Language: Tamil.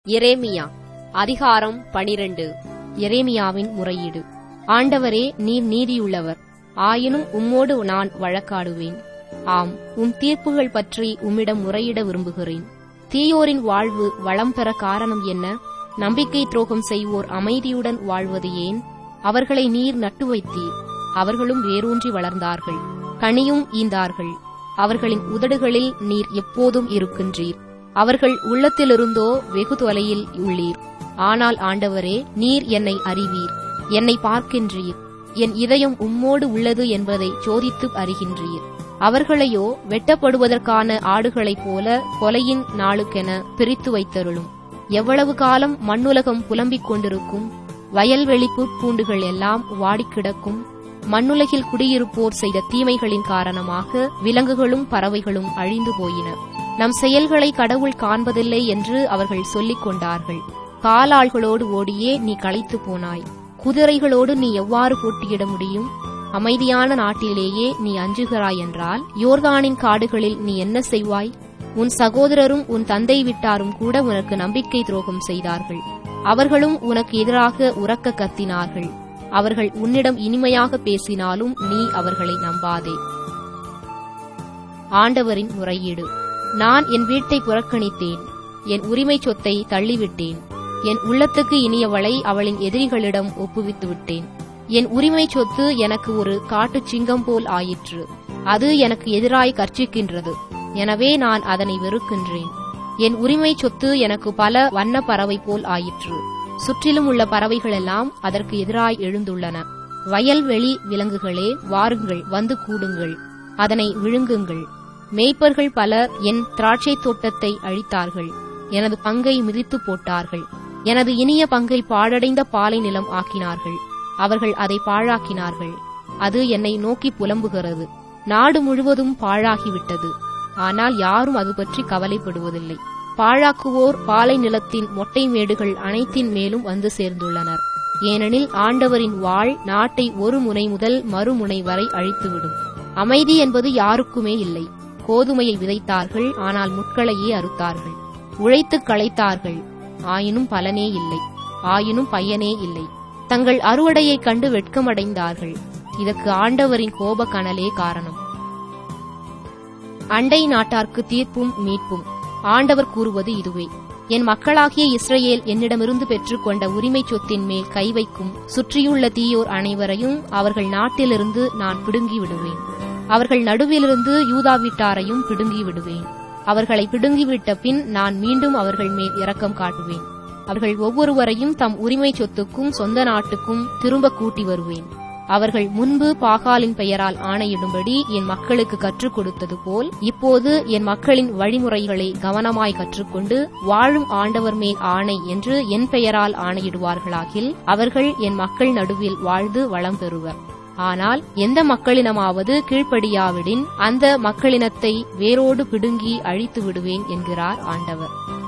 எரேமியா அதிகாரம் 12. எரேமியாவின் முறையீடு. ஆண்டவரே, நீர் நீதியுள்ளவர், ஆயினும் உம்மோடு நான் வழக்காடுவேன். ஆம், உம் தீர்ப்புகள் பற்றி உம்மிடம் முறையிட விரும்புகிறேன். தீயோரின் வாழ்வு வளம் பெற காரணம் என்ன? நம்பிக்கை துரோகம் செய்வோர் அமைதியுடன் வாழ்வது ஏன்? அவர்களை நீர் நட்டு வைத்தீர், அவர்களும் வேரூன்றி வளர்ந்தார்கள், கனியும் ஈந்தார்கள். அவர்களின் உதடுகளில் நீர் எப்போதும் இருக்கின்றீர், அவர்கள் உள்ளத்திலிருந்தோ வெகு தொலையில் உள்ளீர். ஆனால் ஆண்டவரே, நீர் என்னை அறிவீர், என்னை பார்க்கின்றீர், என் இதயம் உம்மோடு உள்ளது என்பதை சோதித்து அறிகின்றீர். அவர்களையோ வெட்டப்படுவதற்கான ஆடுகளைப் போல கொலையின் நாளுக்கென பிரித்து வைத்தருளும். எவ்வளவு காலம் மண்ணுலகம் புலம்பிக் கொண்டிருக்கும்? வயல்வெளி பூண்டுகள் எல்லாம் வாடிக்கிடக்கும். மண்ணுலகில் குடியிருப்போர் செய்த தீமைகளின் காரணமாக விலங்குகளும் பறவைகளும் அழிந்து போயின. நம் செயல்களை கடவுள் காண்பதில்லை என்று அவர்கள் சொல்லிக் கொண்டார்கள். காலாள்களோடு ஓடியே நீ களைத்து போனாய். குதிரைகளோடு நீ எவ்வாறு போட்டியிட முடியும்? அமைதியான நாட்டிலேயே நீ அஞ்சுகிறாய் என்றால் யோர்தானின் காடுகளில் நீ என்ன செய்வாய்? உன் சகோதரரும் உன் தந்தை விட்டாரும் கூட உனக்கு நம்பிக்கை துரோகம் செய்தார்கள். அவர்களும் உனக்கு எதிராக உரக்க கத்தினார்கள். அவர்கள் உன்னிடம் இனிமையாக பேசினாலும் நீ அவர்களை நம்பாதே. ஆண்டவரின் முறையீடு. நான் என் வீட்டை புறக்கணித்தேன், என் உரிமை சொத்தை தள்ளிவிட்டேன். என் உள்ளத்துக்கு இனியவளை அவளின் எதிரிகளிடம் ஒப்புவித்து விட்டேன். என் உரிமை சொத்து எனக்கு ஒரு காட்டுச் சிங்கம் போல் ஆயிற்று. அது எனக்கு எதிராய் கர்ச்சிக்கின்றது, எனவே நான் அதனை வெறுக்கின்றேன். என் உரிமை சொத்து எனக்கு பல வண்ண பறவை போல் ஆயிற்று. சுற்றிலும் உள்ள பறவைகளெல்லாம் அதற்கு எதிராய் எழுந்துள்ளன. வயல்வெளி விலங்குகளே, வாருங்கள், வந்து கூடுங்கள், அதனை விழுங்குங்கள். மேய்ப்பர்கள் பலர் என் திராட்சை தோட்டத்தை அழித்தார்கள், எனது பங்கை மிதித்து போட்டார்கள். எனது இனிய பங்கை பாழடைந்த பாலை நிலம் ஆக்கினார்கள். அவர்கள் அதை பாழாக்கினார்கள். அது என்னை நோக்கி புலம்புகிறது. நாடு முழுவதும் பாழாகிவிட்டது, ஆனால் யாரும் அது பற்றி கவலைப்படுவதில்லை. பாழாக்குவோர் பாலை நிலத்தின் மொட்டை மேடுகள் அனைத்தின் மேலும் வந்து சேர்ந்துள்ளனர். ஏனெனில் ஆண்டவரின் வாள் நாட்டை ஒரு முனை முதல் மறுமுனை வரை அழித்துவிடும். அமைதி என்பது யாருக்குமே இல்லை. கோதுமையை விதைத்தார்கள், ஆனால் முட்களையே அறுத்தார்கள். உழைத்துக் களைத்தார்கள், ஆயினும் பலனே இல்லை, ஆயினும் பயனே இல்லை. தங்கள் அறுவடையைக் கண்டு வெட்கமடைந்தார்கள். இதற்கு ஆண்டவரின் கோப கனலே காரணம். அண்டை நாட்டார்க்கு தீர்ப்பும் மீட்பும். ஆண்டவர் கூறுவது இதுவே: என் மக்களாகிய இஸ்ரவேல் என்னிடமிருந்து பெற்றுக்கொண்ட உரிமை சொத்தின் மேல் கை வைக்கும் சுற்றியுள்ள தீயோர் அனைவரையும் அவர்கள் நாட்டிலிருந்து நான் பிடுங்கி விடுவேன். அவர்கள் நடுவிலிருந்து யூதா வீட்டாரையும் பிடுங்கி விடுவேன். அவர்களை பிடுங்கிவிட்ட பின் நான் மீண்டும் அவர்கள் மேல் இரக்கம் காட்டுவேன். அவர்கள் ஒவ்வொருவரையும் தம் உரிமை சொத்துக்கும் சொந்த நாட்டுக்கும் திரும்ப கூட்டி வருவேன். அவர்கள் முன்பு பாகாலின் பெயரால் ஆணையிடும்படி என் மக்களுக்கு கற்றுக் கொடுத்தது போல் இப்போது என் மக்களின் வழிமுறைகளை கவனமாய் கற்றுக்கொண்டு வாழும் ஆண்டவர் மேல் ஆணை என்று என் பெயரால் ஆணையிடுவார்களாகில் அவர்கள் என் மக்கள் நடுவில் வாழ்ந்து வளம் பெறுவர். ஆனால் எந்த மக்களினமாவது கீழ்ப்படியாவிடின் அந்த மக்களினத்தை வேரோடு பிடுங்கி அழித்து விடுவேன் என்கிறார் ஆண்டவர்.